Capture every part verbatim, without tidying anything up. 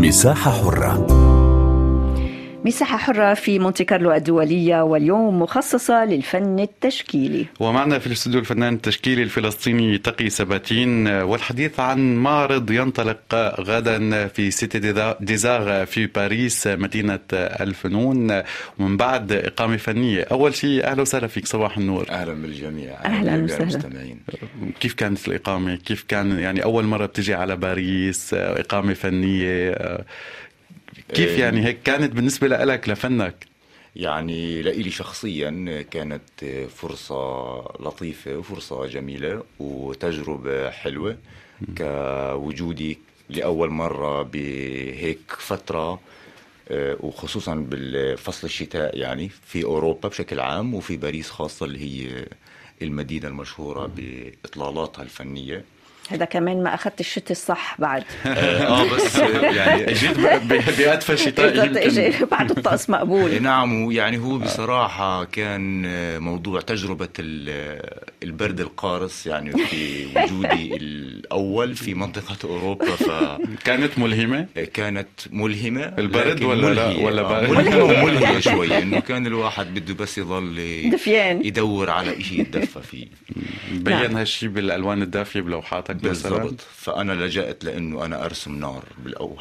مساحة حرة. مساحة حرة في مونتي كارلو الدولية، واليوم مخصصة للفن التشكيلي. ومعنا في الاستوديو الفنان التشكيلي الفلسطيني تقي سباتين، والحديث عن معرض ينطلق غدا في سيتي ديزار في باريس مدينة الفنون، ومن بعد إقامة فنية. أول شيء أهلا وسهلا فيك، صباح النور. أهلا بالجميع. أهلا وسهلا. كيف كانت الإقامة؟ كيف كان يعني أول مرة بتجي على باريس إقامة فنية؟ كيف يعني هيك كانت بالنسبة لك لفنك؟ يعني لإلي شخصيا كانت فرصة لطيفة وفرصة جميلة وتجربة حلوة كوجودي لأول مرة بهيك فترة، وخصوصا بالفصل الشتاء يعني في أوروبا بشكل عام وفي باريس خاصة اللي هي المدينة المشهورة بإطلالاتها الفنية. هذا كمان ما أخذت الشتاء الصح بعد. اه بس يعني جيت بأدفى شتاء يمكن بعد الطقس مقبول. نعم، يعني هو بصراحة كان موضوع تجربة البرد القارس يعني في وجودي الأول في منطقة أوروبا، فكانت ملهمة. كانت ملهمة البرد ولا لا ولا بارد؟ ملهمة وملهمة شوي، إنه كان الواحد بده بس يضل دفيان يدور على إشي يتدفى فيه. بين نعم. هالشي بالألوان الدافية بلوحاتك بالضبط. فأنا لجأت لأنه أنا أرسم نار بالأول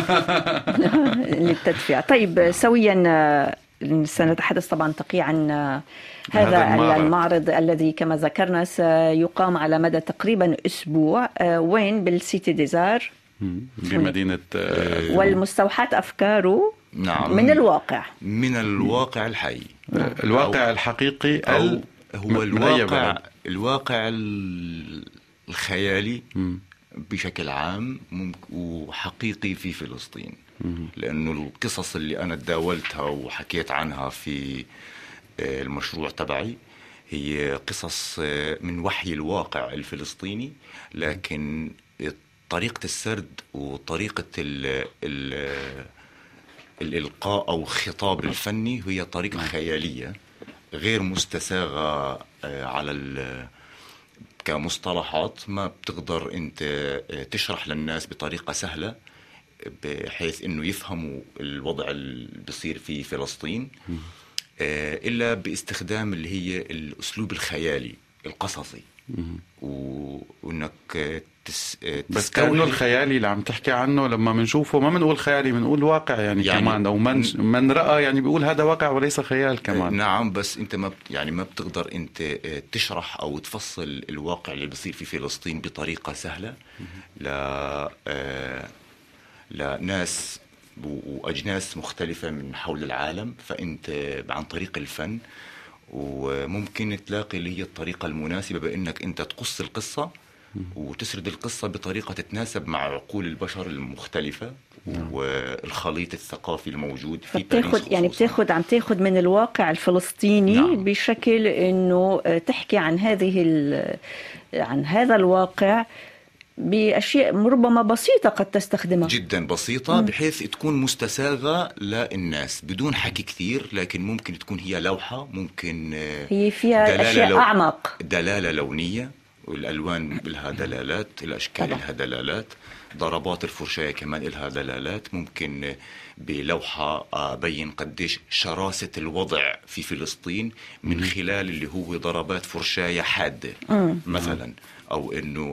للتدفئة. طيب سويا سنتحدث طبعا تقي عن هذا المعرض. المعرض الذي كما ذكرنا سيقام على مدى تقريبا أسبوع، وين؟ بالسيتي ديزار بمدينة والمستوحاة أفكاره نعم من الواقع من الواقع الحي، الواقع الحقيقي أو هو الواقع الواقع الخيالي بشكل عام وحقيقي في فلسطين، لأنه القصص اللي أنا تداولتها وحكيت عنها في المشروع تبعي هي قصص من وحي الواقع الفلسطيني، لكن طريقة السرد وطريقة ال ال الإلقاء أو الخطاب الفني هي طريقة خيالية غير مستساغة على كمصطلحات، ما بتقدر أنت تشرح للناس بطريقة سهلة بحيث أنه يفهموا الوضع اللي بيصير في فلسطين إلا باستخدام اللي هي الأسلوب الخيالي القصصي، وأنك تس... بس كأنه الخيالي اللي عم تحكي عنه لما منشوفه ما منقول خيالي، منقول واقع يعني, يعني كمان، أو من, من رأى يعني بيقول هذا واقع وليس خيال كمان. نعم، بس أنت ما يعني ما بتقدر أنت تشرح أو تفصل الواقع اللي بيصير في فلسطين بطريقة سهلة ل لناس وأجناس مختلفة من حول العالم، فأنت عن طريق الفن وممكن تلاقي اللي هي الطريقة المناسبة بأنك أنت تقص القصة وتسرد القصة بطريقة تتناسب مع عقول البشر المختلفة والخليط الثقافي الموجود في باريس. يعني بتاخد عم تاخد من الواقع الفلسطيني نعم. بشكل إنه تحكي عن هذه عن هذا الواقع بأشياء ربما بسيطة قد تستخدمها، جدا بسيطة، بحيث تكون مستساغة للناس بدون حكي كثير، لكن ممكن تكون هي لوحة، ممكن هي فيها أشياء لو... أعمق، دلالة لونية، والألوان لها دلالات، الأشكال لها دلالات، ضربات الفرشاة كمان لها دلالات. ممكن بلوحة أبين قديش شراسة الوضع في فلسطين من خلال اللي هو ضربات فرشاة حادة مثلا، أو إنه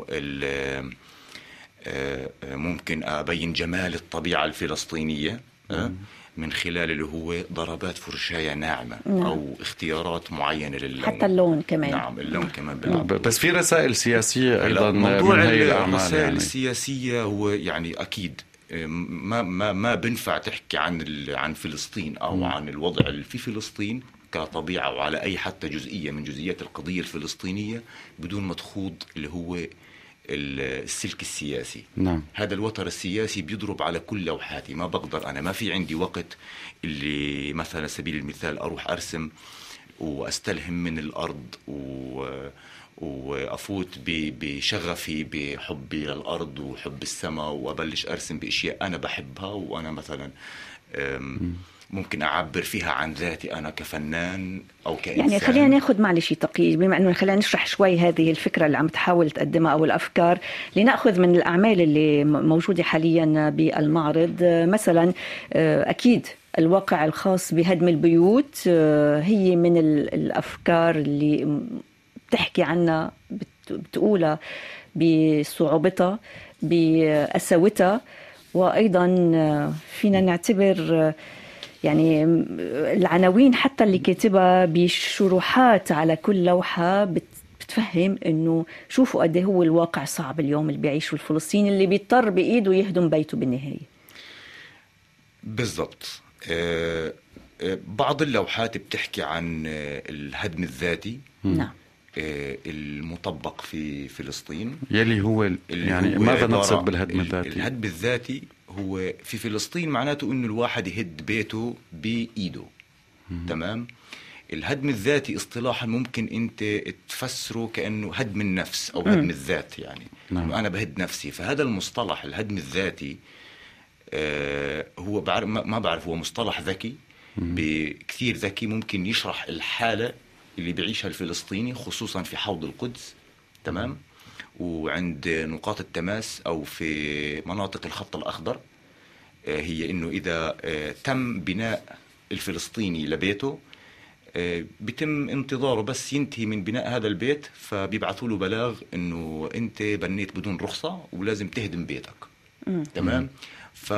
ممكن أبين جمال الطبيعة الفلسطينية من خلال اللي هو ضربات فرشاية ناعمة نعم. أو اختيارات معينة للون، حتى اللون كمان. نعم، اللون كمان بلعب. بس في رسائل سياسية أيضا. موضوع الرسائل يعني. السياسية هو يعني أكيد ما ما ما بنفع تحكي عن عن فلسطين أو م. عن الوضع اللي في فلسطين كطبيعة وعلى أي حتى جزئية من جزئيات القضية الفلسطينية بدون ما تخوض اللي هو السلك السياسي. نعم. هذا الوتر السياسي بيضرب على كل لوحاتي، ما بقدر أنا، ما في عندي وقت اللي مثلا سبيل المثال أروح أرسم وأستلهم من الأرض و وأفوت بشغفي بحبي للأرض وحب السماء وأبلش أرسم بأشياء أنا بحبها وأنا مثلا ممكن أعبر فيها عن ذاتي أنا كفنان أو كإنسان. يعني خلينا ناخذ معلش تقييد، بما أنه خلينا نشرح شوي هذه الفكرة اللي عم تحاول تقدمها أو الأفكار، لنأخذ من الأعمال اللي موجودة حاليا بالمعرض. مثلا أكيد الواقع الخاص بهدم البيوت هي من الأفكار اللي بتحكي عنها، بتقولها بصعوبتها بقساوتها، وأيضا فينا نعتبر يعني العناوين حتى اللي كاتبها بشروحات على كل لوحة بتفهم إنه شوفوا قد هو الواقع صعب اليوم اللي بيعيشه الفلسطيني اللي بيضطر بإيده يهدم بيته بالنهاية. بالضبط. بعض اللوحات بتحكي عن الهدم الذاتي. نعم. المطبق في فلسطين يلي هو يعني هو ماذا نقصد بالهدم الذاتي؟ الهدم الذاتي هو في فلسطين معناته انه الواحد يهد بيته بايده. تمام. الهدم الذاتي اصطلاحا ممكن انت تفسره كانه هدم النفس او هدم الذات، يعني نعم. انا بهد نفسي. فهذا المصطلح الهدم الذاتي آه هو بعرف ما بعرف هو مصطلح ذكي بكثير ذكي، ممكن يشرح الحالة اللي بيعيشها الفلسطيني خصوصا في حوض القدس. تمام. وعند نقاط التماس أو في مناطق الخط الأخضر، هي إنه إذا تم بناء الفلسطيني لبيته بيتم انتظاره بس ينتهي من بناء هذا البيت، فبيبعثوا له بلاغ إنه أنت بنيت بدون رخصة ولازم تهدم بيتك. م. تمام. ف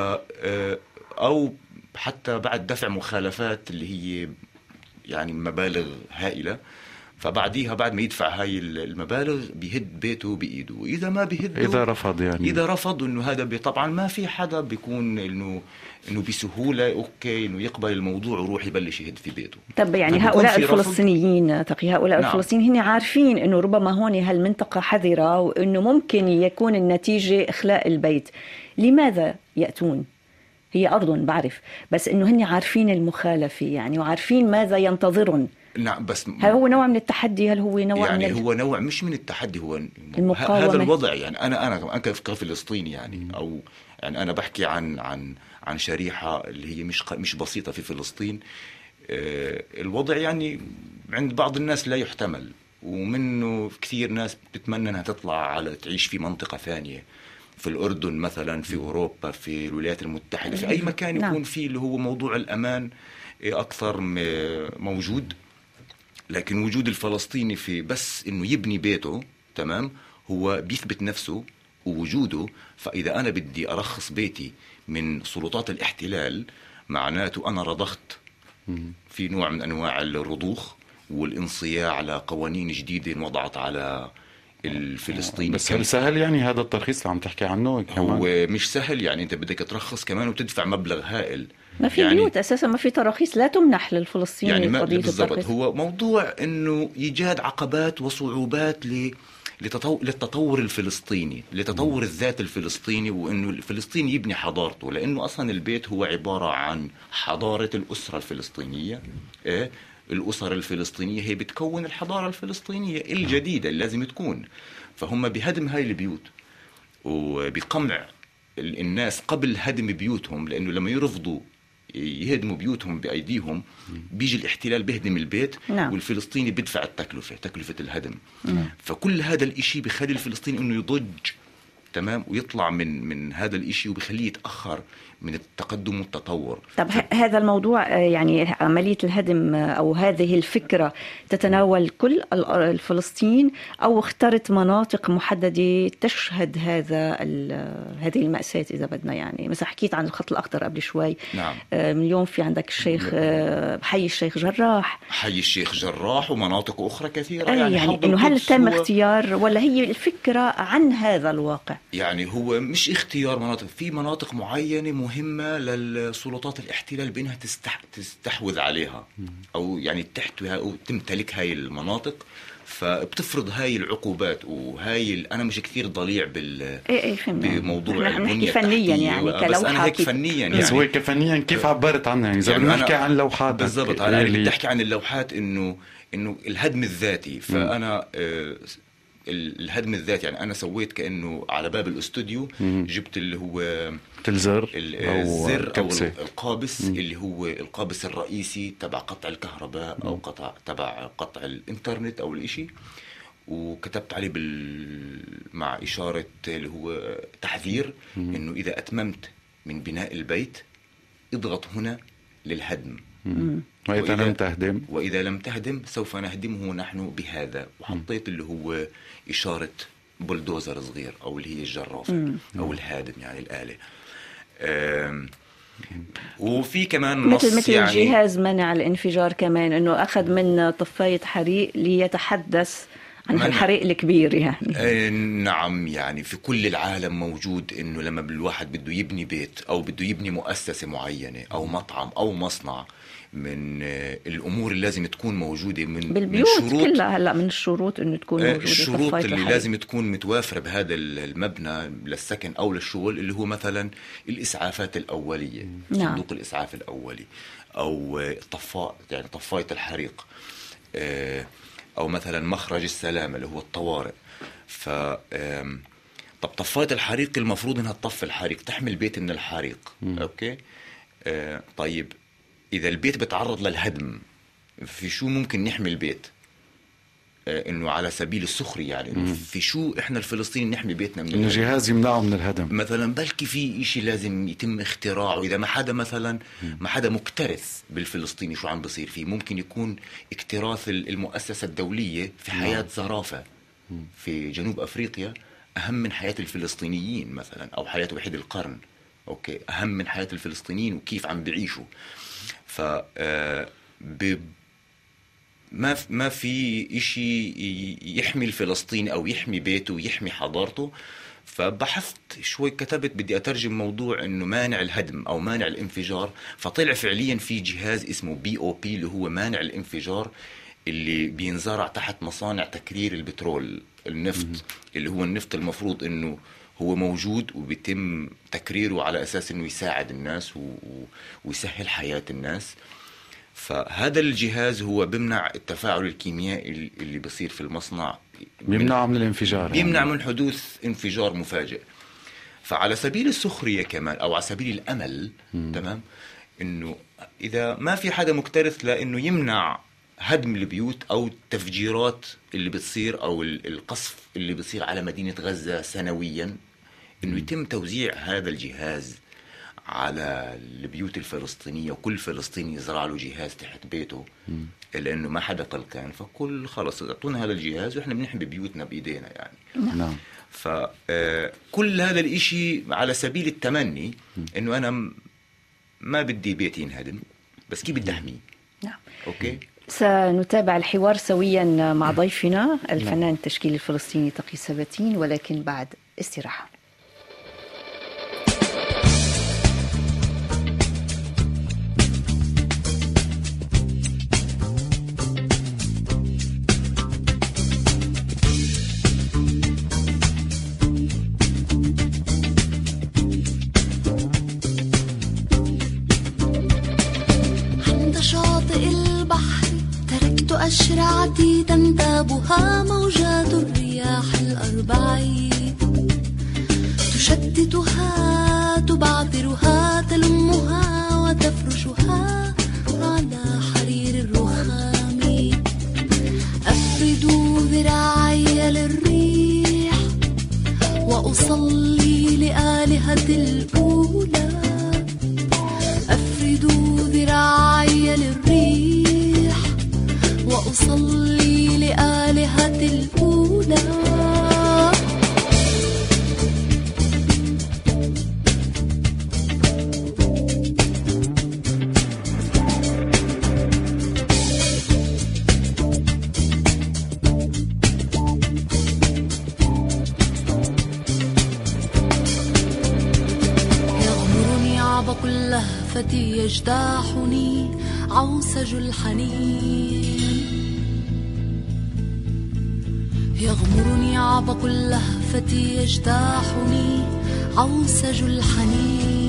أو حتى بعد دفع مخالفات اللي هي يعني مبالغ هائلة، فبعديها بعد ما يدفع هاي المبالغ بيهد بيته بإيده. وإذا ما بيهده، إذا رفض يعني إذا رفض إنه هذا طبعا ما في حدا بيكون إنه إنه بسهولة أوكي إنه يقبل الموضوع ويروح يبلش يهد في بيته. طب يعني هؤلاء الفلسطينيين تقي هؤلاء نعم. الفلسطينيين هن عارفين إنه ربما هون هالمنطقة حذرة وإنه ممكن يكون النتيجة إخلاء البيت، لماذا يأتون؟ هي أرض بعرف، بس إنه هن عارفين المخالفة يعني وعارفين ماذا ينتظرون. نعم. بس هل هو نوع من التحدي؟ هل هو نوع يعني من هو نوع مش من التحدي، هو المقاومة. هذا الوضع. يعني أنا أنا أنا كفلسطيني يعني أو يعني أنا بحكي عن عن عن شريحة اللي هي مش مش بسيطة في فلسطين. آه الوضع يعني عند بعض الناس لا يحتمل، ومنه كثير ناس بتتمنى أنها تطلع على تعيش في منطقة ثانية، في الأردن مثلا، في أوروبا، في الولايات المتحدة، في أي مكان يكون نعم. فيه اللي هو موضوع الأمان أكثر موجود. لكن وجود الفلسطيني في بس إنه يبني بيته تمام هو بيثبت نفسه ووجوده. فإذا أنا بدي أرخص بيتي من سلطات الاحتلال معناته أنا رضخت في نوع من أنواع الرضوخ والانصياع على قوانين جديدة وضعت على الفلسطيني. بس هل سهل يعني هذا الترخيص اللي عم تحكي عنه كمان؟ هو مش سهل، يعني أنت بدك ترخص كمان وتدفع مبلغ هائل. ما في يعني بيوت أساسا، ما في تراخيص لا تمنح للفلسطيني. يعني ما بالضبط، هو موضوع إنه إيجاد عقبات وصعوبات ل للتطور الفلسطيني، لتطور الذات الفلسطيني، وإنه الفلسطيني يبني حضارته، لأنه أصلا البيت هو عبارة عن حضارة الأسرة الفلسطينية. إيه؟ الأسر الفلسطينية هي بتكون الحضارة الفلسطينية الجديدة اللي لازم تكون. فهم بهدم هاي البيوت وبقمع الناس قبل هدم بيوتهم، لأنه لما يرفضوا يهدموا بيوتهم بأيديهم بيجي الاحتلال بيهدم البيت نعم. والفلسطيني بيدفع التكلفة، تكلفة الهدم نعم. فكل هذا الإشي بيخلي الفلسطيني إنه يضج تمام ويطلع من من هذا الإشي وبيخليه يتأخر من التقدم والتطور. طب ف... هذا الموضوع يعني عملية الهدم أو هذه الفكرة تتناول كل الفلسطين أو اخترت مناطق محددة تشهد هذا هذه المأساة إذا بدنا؟ يعني مثلا حكيت عن الخط الأخضر قبل شوي. نعم. اليوم في عندك الشيخ حي الشيخ جراح حي الشيخ جراح ومناطق أخرى كثيرة. يعني, يعني إنه هل تم هو... اختيار ولا هي الفكرة عن هذا الواقع؟ يعني هو مش اختيار مناطق، في مناطق معينة مهمة للسلطات الاحتلال بأنها تستح... تستحوذ عليها أو يعني تحتويها أو تمتلك هاي المناطق، فبتفرض هاي العقوبات. وهاي ال... أنا مش كثير ضليع بال إيه إيه بموضوع البنية فنيا يعني بس أنا هيك فنيا يعني بس هو كفنيا كيف عبرت عنها يعني إذا يعني بدنا نحكي عن لوحات بالضبط. أنا اللي بتحكي عن اللوحات إنه إنه الهدم الذاتي. فأنا آه الهدم الذاتي. يعني أنا سويت كأنه على باب الاستوديو جبت اللي هو الزر الزر أو, أو القابس مم. اللي هو القابس الرئيسي تبع قطع الكهرباء أو قطع تبع قطع الإنترنت أو الإشي، وكتبت عليه بال... مع إشارة اللي هو تحذير مم. إنه إذا أتممت من بناء البيت اضغط هنا للهدم، مم. وإذا لم تهدم وإذا لم تهدم سوف نهدمه نحن بهذا. وحطيت اللي هو إشارة بلدوزر صغير أو اللي هي الجرافة مم. أو الهادم يعني الآلة. وفي كمان مثل مثل يعني جهاز منع الانفجار كمان، إنه أخذ من طفاية حريق ليتحدث عن الحريق الكبير يعني. آه نعم، يعني في كل العالم موجود إنه لما الواحد بده يبني بيت أو بده يبني مؤسسة معينة أو مطعم أو مصنع، من الأمور اللي لازم تكون موجودة من بالبيوت من شروط كلها. هلا من الشروط إنه تكون موجودة الشروط اللي الحريق. لازم تكون متوافرة بهذا المبنى للسكن أو للشغل، اللي هو مثلا الإسعافات الأولية، نعم. صندوق الإسعاف الأولي أو طفاء يعني طفاية الحريق، أو مثلا مخرج السلامة اللي هو الطوارئ. ف طب طفاية الحريق المفروض إنها تطفي الحريق، تحمي البيت من الحريق. م. أوكي آه طيب إذا البيت بتعرض للهدم، في شو ممكن نحمي البيت؟ آه إنه على سبيل السخرية يعني إنه في شو إحنا الفلسطينيين نحمي بيتنا من إنه جهاز يمنعه من الهدم مثلا، بلكي في إشي لازم يتم اختراعه. إذا ما حدا مثلا ما حدا مكترث بالفلسطيني شو عم بصير فيه، ممكن يكون اكتراث المؤسسة الدولية في حياة زرافة في جنوب أفريقيا أهم من حياة الفلسطينيين مثلا، أو حياة وحيد القرن أوكي أهم من حياة الفلسطينيين وكيف عم بيعيشوا. ف ب... ما ما في إشي يحمي الفلسطيني أو يحمي بيته ويحمي حضارته. فبحثت شوي، كتبت بدي أترجم موضوع إنه مانع الهدم أو مانع الانفجار. فطلع فعليا في جهاز اسمه بي أو بي اللي هو مانع الانفجار، اللي بينزرع تحت مصانع تكرير البترول النفط م- اللي هو النفط المفروض إنه هو موجود وبيتم تكريره على أساس إنه يساعد الناس و... ويسهل حياة الناس. فهذا الجهاز هو بيمنع التفاعل الكيميائي اللي بيصير في المصنع، بيمنع من الانفجار، بيمنع يعني من حدوث انفجار مفاجئ. فعلى سبيل السخرية كمان أو على سبيل الأمل م. تمام، إنه إذا ما في حدا مكترث لأنه يمنع هدم البيوت أو التفجيرات اللي بتصير أو القصف اللي بتصير على مدينة غزة سنويا، إنه يتم توزيع هذا الجهاز على البيوت الفلسطينية، وكل فلسطيني يزرع له جهاز تحت بيته م. لأنه ما حدا قلقان. فكل خلص اعطونا هذا الجهاز وإحنا بنحمي بيوتنا بإيدينا يعني. نعم. فكل هذا الإشي على سبيل التمني إنه أنا ما بدي بيتي ينهدم، بس كيف بدي أحميه. نعم. أوكي. سنتابع الحوار سويا مع ضيفنا الفنان التشكيلي الفلسطيني تقي سباتين، ولكن بعد استراحة. أشرعتي تنتابها موجات الرياح الأربعين، تشتتها تبعثرها تلمها وتفرشها على حرير الرخام. أفردوا ذراعي للريح وأصلي لآلهة الأولى، أفردوا ذراعي للريح وأصلي لآلهة الأولى. يغمرني عبق اللهفة يجتاحني عوسج الحنين، يغمرني عبق اللهفة يجتاحني عوسج الحنين.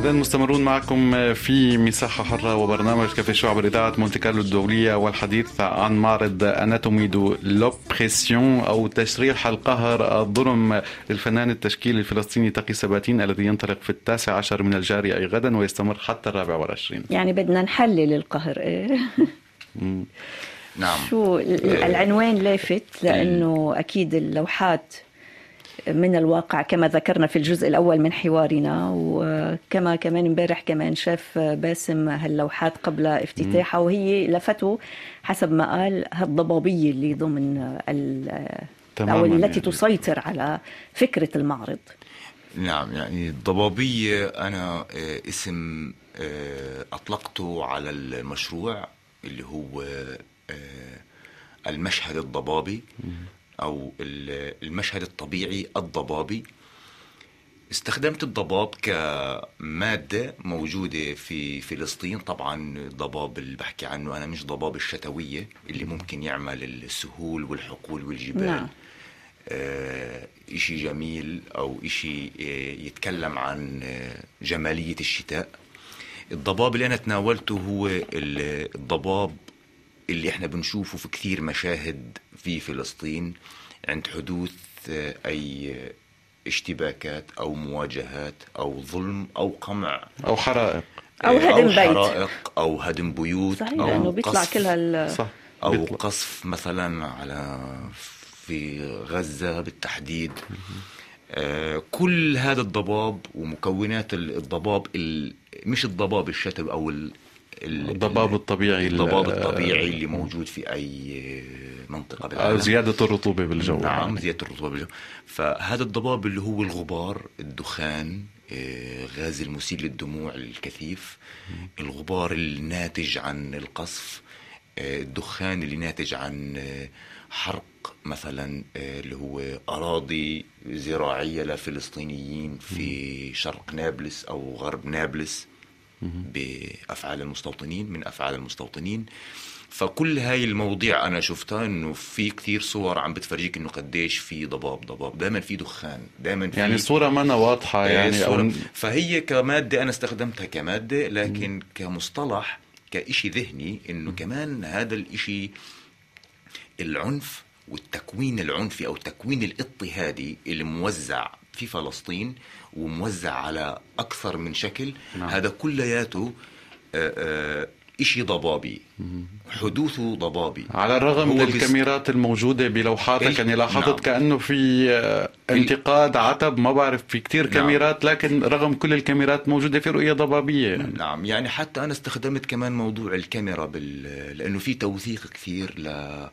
إذن مستمرون معكم في مساحة حرة وبرنامج كافي شعب إذاعة مونتي كارلو الدولية، والحديث عن معرض أناتومي دو لوبريسيون أو تشريح القهر الظلم للفنان التشكيلي الفلسطيني تقي سباتين الذي ينطلق في التاسع عشر من الجاري أي غدا ويستمر حتى الرابع والعشرين. يعني بدنا نحلل القهر إيه؟ نعم. شو العنوان لافت لأنه أكيد اللوحات من الواقع كما ذكرنا في الجزء الأول من حوارنا، وكما كمان امبارح كمان شاف باسم هاللوحات قبل افتتاحها، وهي لفتوا حسب ما قال هالضبابية اللي ضمن أو التي يعني تسيطر على فكرة المعرض. نعم، يعني الضبابية أنا اسم أطلقته على المشروع اللي هو المشهد الضبابي أو المشهد الطبيعي الضبابي. استخدمت الضباب كمادة موجودة في فلسطين. طبعا الضباب اللي بحكي عنه أنا مش ضباب الشتوية اللي ممكن يعمل السهول والحقول والجبال. نعم. آه إشي جميل أو إشي يتكلم عن جمالية الشتاء. الضباب اللي أنا تناولته هو الضباب اللي احنا بنشوفه في كثير مشاهد في فلسطين عند حدوث أي اشتباكات أو مواجهات أو ظلم أو قمع أو حرائق أو هدم بيت أو حرائق أو هدم بيوت. صحيح، لأنه بيطلع كلها صح. أو بيطلع. قصف مثلا على في غزة بالتحديد. آه كل هذا الضباب ومكونات الضباب مش الضباب الشتوي أو الضباب الطبيعي الضباب الطبيعي اللي موجود في أي منطقة بالعالم. زيادة الرطوبة بالجو. نعم، زيادة الرطوبة بالجو. فهذا الضباب اللي هو الغبار، الدخان، غاز المسيل للدموع الكثيف، الغبار الناتج عن القصف، الدخان اللي ناتج عن حرق مثلا اللي هو أراضي زراعية لفلسطينيين في شرق نابلس أو غرب نابلس بأفعال المستوطنين من أفعال المستوطنين. فكل هاي المواضيع أنا شفتها إنه في كثير صور عم بتفرجيك إنه قديش في ضباب ضباب دائما في دخان دائما في يعني الصورة ما واضحة يعني أو... فهي كمادة أنا استخدمتها كمادة، لكن م. كمصطلح كإشي ذهني إنه كمان هذا الإشي العنف والتكوين العنفي أو التكوين الاضطهادي اللي موزع في فلسطين وموزع على أكثر من شكل. نعم. هذا كلياته إشي ضبابي، حدوثه ضبابي، على الرغم من الكاميرات الموجودة بلوحاتك. يعني لاحظت نعم. كأنه في انتقاد عتب ما بعرف في كتير نعم. كاميرات، لكن رغم كل الكاميرات موجودة في رؤية ضبابية. نعم، يعني حتى أنا استخدمت كمان موضوع الكاميرا بال... لأنه في توثيق كثير ل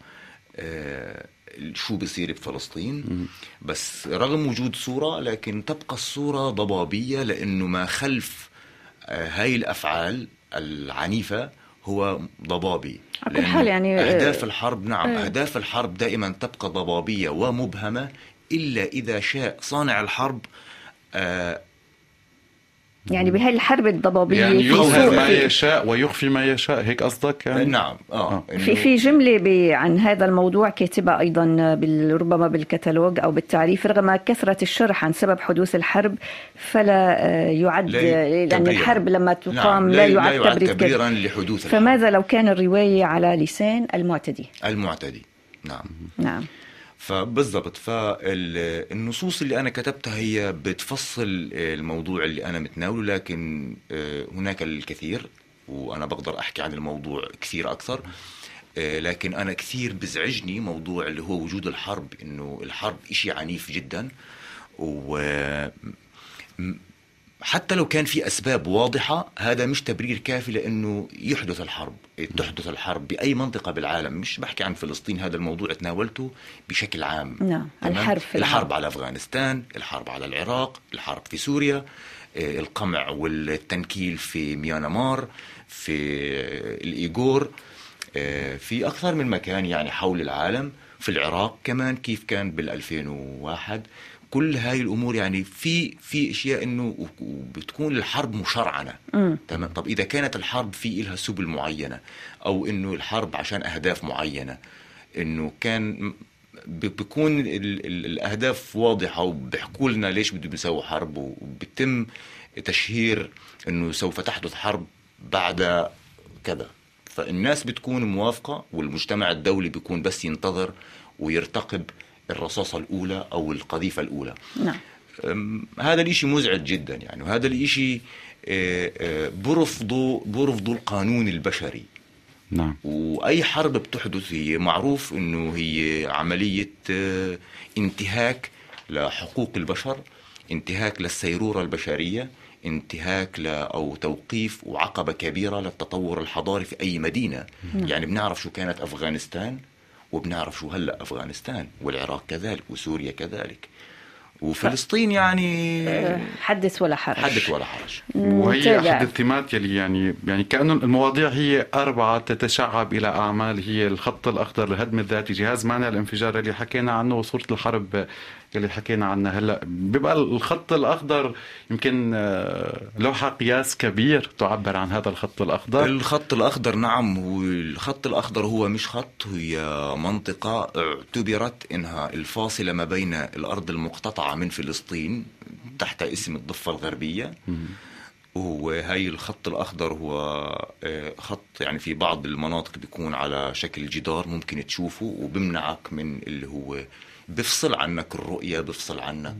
شو بيصير بفلسطين. بس رغم وجود صورة لكن تبقى الصورة ضبابية، لأنه ما خلف هاي الأفعال العنيفة هو ضبابي. على كل حال يعني أهداف الحرب نعم اه. أهداف الحرب دائما تبقى ضبابية ومبهمة إلا إذا شاء صانع الحرب آه يعني بهاي الحرب الضبابية يعني يظهر ما يشاء ويخفي ما يشاء، هيك قصدك يعني؟ نعم. آه. آه. في في جملة عن هذا الموضوع كاتبة أيضا ربما بالكتالوج أو بالتعريف: رغم كثرة الشرح عن سبب حدوث الحرب فلا يعد، لأن الحرب لما تقام نعم. لا, لا يعد تبريرا لحدوث الحرب. فماذا لو كان الرواية على لسان المعتدي؟ المعتدي نعم نعم. فبالضبط، فالنصوص اللي أنا كتبتها هي بتفصل الموضوع اللي أنا متناوله، لكن هناك الكثير وأنا بقدر أحكي عن الموضوع كثير أكثر. لكن أنا كثير بزعجني موضوع اللي هو وجود الحرب، إنه الحرب إشي عنيف جدا، و حتى لو كان في أسباب واضحة هذا مش تبرير كافي لأنه يحدث الحرب. تحدث الحرب بأي منطقة بالعالم، مش بحكي عن فلسطين، هذا الموضوع تناولته بشكل عام. نعم. الحرب, الحرب على أفغانستان، الحرب على العراق، الحرب في سوريا، القمع والتنكيل في ميانمار، في الإيغور، في أكثر من مكان يعني حول العالم، في العراق كمان كيف كان بالألفين وواحد. كل هاي الأمور يعني في في أشياء إنه بتكون الحرب مشرعنة. تمام. طب إذا كانت الحرب في إلها سبل معينة، أو إنه الحرب عشان أهداف معينة، إنه كان بيكون الأهداف واضحة وبيحكوا لنا ليش بدهم يسووا حرب، وبتم تشهير أنه سوف تحدث حرب بعد كذا، فالناس بتكون موافقة والمجتمع الدولي بيكون بس ينتظر ويرتقب الرصاصة الأولى أو القذيفة الأولى. نعم. هذا الإشي مزعج جدا يعني، وهذا الإشي برفضه برفضه القانون البشري. نعم. وأي حرب بتحدث هي معروف أنه هي عملية انتهاك لحقوق البشر، انتهاك للسيرورة البشرية، انتهاك ل أو توقيف وعقبة كبيرة للتطور الحضاري في أي مدينة. نعم. يعني بنعرف شو كانت أفغانستان وبنعرف شو هلأ أفغانستان، والعراق كذلك، وسوريا كذلك، وفلسطين يعني حدث ولا حرج. حدث ولا حرج. وهي أحد الثمات يلي يعني يعني كأنه المواضيع هي أربعة تتشعب إلى أعمال، هي الخط الأخضر، الهدم الذاتي، جهاز مانع الانفجار اللي حكينا عنه، وصورة الحرب اللي حكينا عنها هلا. بيبقى الخط الأخضر يمكن لوحة قياس كبير تعبر عن هذا الخط الأخضر. الخط الأخضر نعم، والخط الأخضر هو مش خط، هي منطقة اعتبرت إنها الفاصلة ما بين الأرض المقتطعة من فلسطين تحت اسم الضفة الغربية. وهي الخط الأخضر هو خط يعني في بعض المناطق بيكون على شكل جدار ممكن تشوفه، وبمنعك من اللي هو بفصل عنك الرؤية، بفصل عنك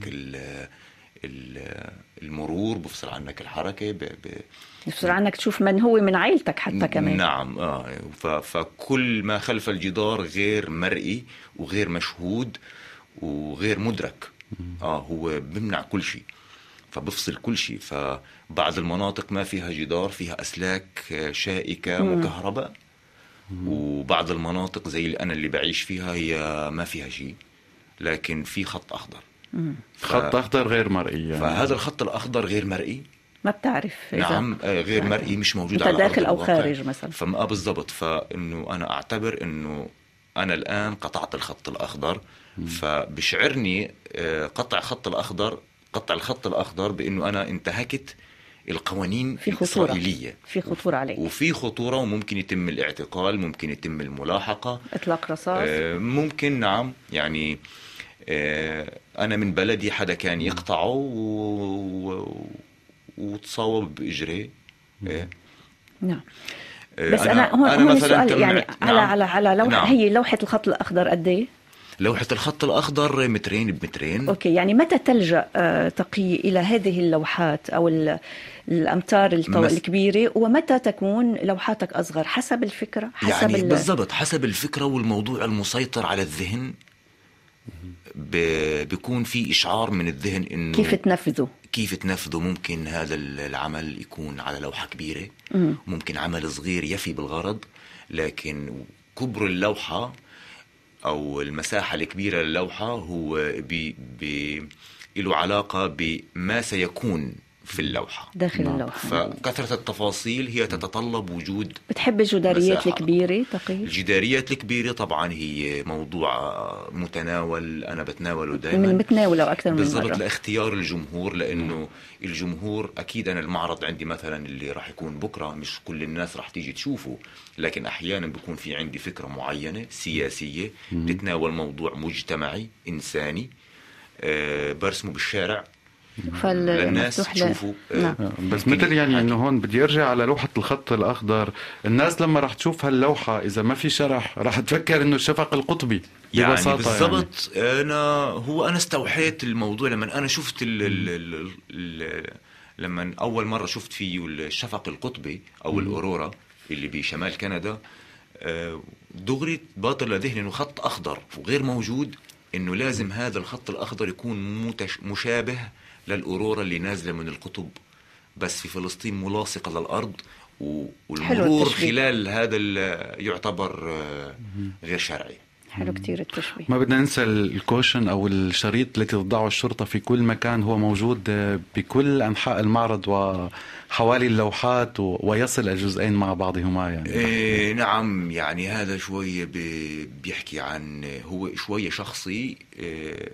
المرور، بفصل عنك الحركة، بفصل عنك تشوف من هو من عائلتك حتى كمان. نعم. آه فكل ما خلف الجدار غير مرئي وغير مشهود وغير مدرك. آه هو بمنع كل شيء، فبفصل كل شيء. فبعض المناطق ما فيها جدار، فيها أسلاك شائكة مكهرباء، وبعض المناطق زي اللي أنا اللي بعيش فيها هي ما فيها شيء، لكن في خط أخضر. ف... خط أخضر غير مرئي يعني. فهذا الخط الأخضر غير مرئي، ما بتعرف إذا نعم غير مرئي، مش موجود على داخل أو خارج مثلا. فما بالضبط. فإنه أنا أعتبر إنه أنا الآن قطعت الخط الأخضر، فبشعرني قطع خط الأخضر قطع الخط الأخضر بإنه أنا انتهكت القوانين في خطورة. الإسرائيلية، في خطورة عليك، وفي خطورة، وممكن يتم الاعتقال، ممكن يتم الملاحقة، إطلاق رصاص ممكن. نعم يعني أنا من بلدي حدا كان يقطعه و... وتصاوب بإجري. نعم. بس أنا, أنا هون, هون السؤال يعني نعم. على على على لوحة. نعم. هي لوحة الخط الأخضر قد إيه؟ لوحة الخط الأخضر مترين بمترين. أوكي، يعني متى تلجأ تقي إلى هذه اللوحات أو الأمتار الطو... مس... الكبيرة، ومتى تكون لوحاتك أصغر حسب الفكرة؟ حسب يعني ال... بالضبط حسب الفكرة والموضوع المسيطر على الذهن. ب... بيكون في إشعار من الذهن إنه كيف تنفذه كيف تنفذه. ممكن هذا العمل يكون على لوحة كبيرة، ممكن عمل صغير يفي بالغرض، لكن كبر اللوحة أو المساحة الكبيرة للوحة هو بي بي له علاقة بما سيكون في اللوحة داخل نعم. اللوحة. فكثرة التفاصيل هي تتطلب وجود. بتحب الجداريات الكبيرة تقي؟ الجداريات الكبيرة طبعا هي موضوع متناول، أنا بتناوله دائما من متناوله أكثر من بالضبط مرة لاختيار الجمهور، لأنه الجمهور أكيد أنا المعرض عندي مثلا اللي راح يكون بكرة مش كل الناس راح تيجي تشوفه، لكن أحيانا بيكون في عندي فكرة معينة سياسية بتتناول موضوع مجتمعي إنساني أه برسمه بالشارع للناس تشوفوا. نعم. بس مثل يعني انه هون بدي ارجع على لوحة الخط الاخضر. الناس لما راح تشوف هاللوحة اذا ما في شرح راح تفكر انه الشفق القطبي يعني ببساطة. بالضبط يعني. انا هو انا استوحيت الموضوع لما انا شفت ال ال ال ال لما اول مرة شفت فيه الشفق القطبي او الاورورا اللي بشمال كندا، دغري باطل لذهني انه خط اخضر وغير موجود، انه لازم هذا الخط الاخضر يكون متش مشابه للأورورا اللي نازلة من القطب، بس في فلسطين ملاصقة للأرض، والمرور خلال هذا يعتبر غير شرعي. حلو كتير التشبيه. ما بدنا ننسى الكوشن أو الشريط التي تضعه الشرطة في كل مكان، هو موجود بكل أنحاء المعرض وحوالي اللوحات ويصل الجزئين مع بعضهما يعني. إيه نعم، يعني هذا شوية بيحكي عن هو شوية شخصي، إيه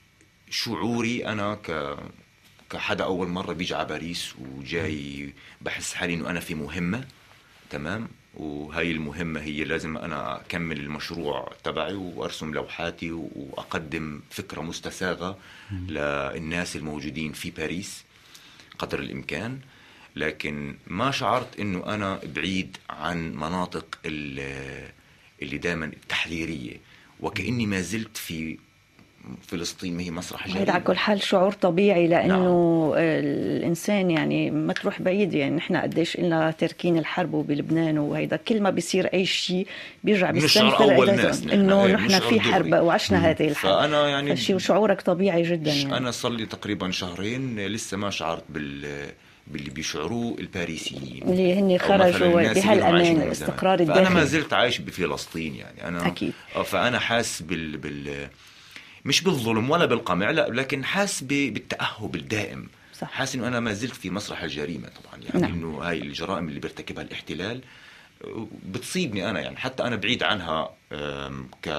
شعوري أنا ك كحدا أول مرة بيجي على باريس وجاي بحس حالي إنه أنا في مهمة تمام، وهاي المهمة هي لازم أنا أكمل المشروع تبعي وأرسم لوحاتي وأقدم فكرة مستساغة للناس الموجودين في باريس. قدر الإمكان، لكن ما شعرت أنه أنا بعيد عن مناطق اللي دائما التحريرية، وكأني ما زلت في فلسطين ما هي مسرح جريمة. هذا على كل حال شعور طبيعي، لأنه نعم. الإنسان يعني ما تروح بعيد، يعني نحن قديش إلنا تركين الحرب بلبنان، وهيدا كل ما بيصير أي شيء بيرجع بيستنفر إنه نحن في حرب وعشنا هذه الحرب. فأنا يعني فشي وشعورك طبيعي جدا. يعني أنا صار لي تقريبا شهرين لسه ما شعرت بال باللي بيشعروه الباريسيين اللي هن خرجوا بهالأمان الاستقرار الداخلي. فأنا ما زلت عايش بفلسطين، يعني أنا أكيد. فأنا حاس بال بال مش بالظلم ولا بالقمع، لا، لكن حاس بالتأهب الدائم. صح. حاس إنه أنا ما زلت في مسرح الجريمة طبعا، يعني نعم. إنه هاي الجرائم اللي بيرتكبها الاحتلال بتصيبني أنا، يعني حتى أنا بعيد عنها ك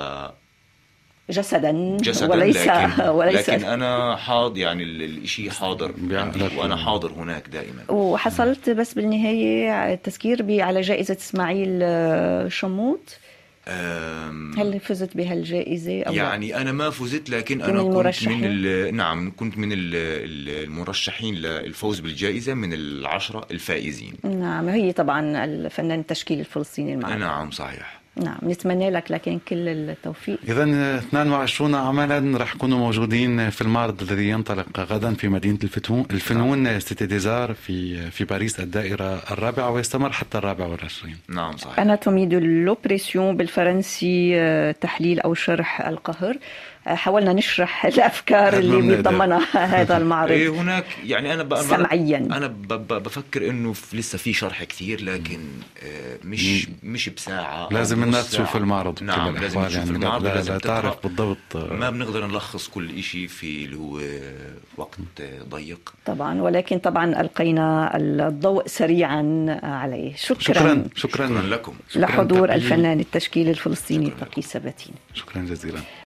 جسدا, جسداً وليس لكن, وليس لكن أنا حاضر، يعني الشيء حاضر وأنا حاضر هناك دائما. وحصلت بس بالنهاية التذكير على جائزة إسماعيل شموت. هل فزت بهالجائزة أو يعني لا؟ أنا ما فزت، لكن أنا كنت من نعم كنت من المرشحين للفوز بالجائزة، من العشرة الفائزين. نعم، هي طبعا الفنان التشكيلي الفلسطيني المعروف. نعم صحيح. نعم، نتمنى لك لكن كل التوفيق. إذن اثنين وعشرين عملا رح يكونوا موجودين في المعرض الذي ينطلق غدا في مدينة الفنون سيتي ديزار في في باريس الدائرة الرابعة، ويستمر حتى الرابع والعشرين. نعم صحيح. أناتومي دو لوبريسيون بالفرنسي، تحليل أو شرح القهر. حاولنا نشرح الأفكار اللي بيتضمنها هذا المعرض. إيه هناك يعني أنا سمعيا أنا بفكر إنه لسه في شرح كثير، لكن مش مش بساعة. لازم الناس تشوف المعرض. نعم لازم تشوف يعني المعرض، لا, لازم لا تعرف بالضبط. ما بنقدر نلخص كل إشي في اللي هو وقت ضيق طبعا، ولكن طبعا ألقينا الضوء سريعا عليه. شكرا شكرا, شكرا, شكرا لكم. لحضور الفنان التشكيلي الفلسطيني تقي سباتين. شكرا جزيلا.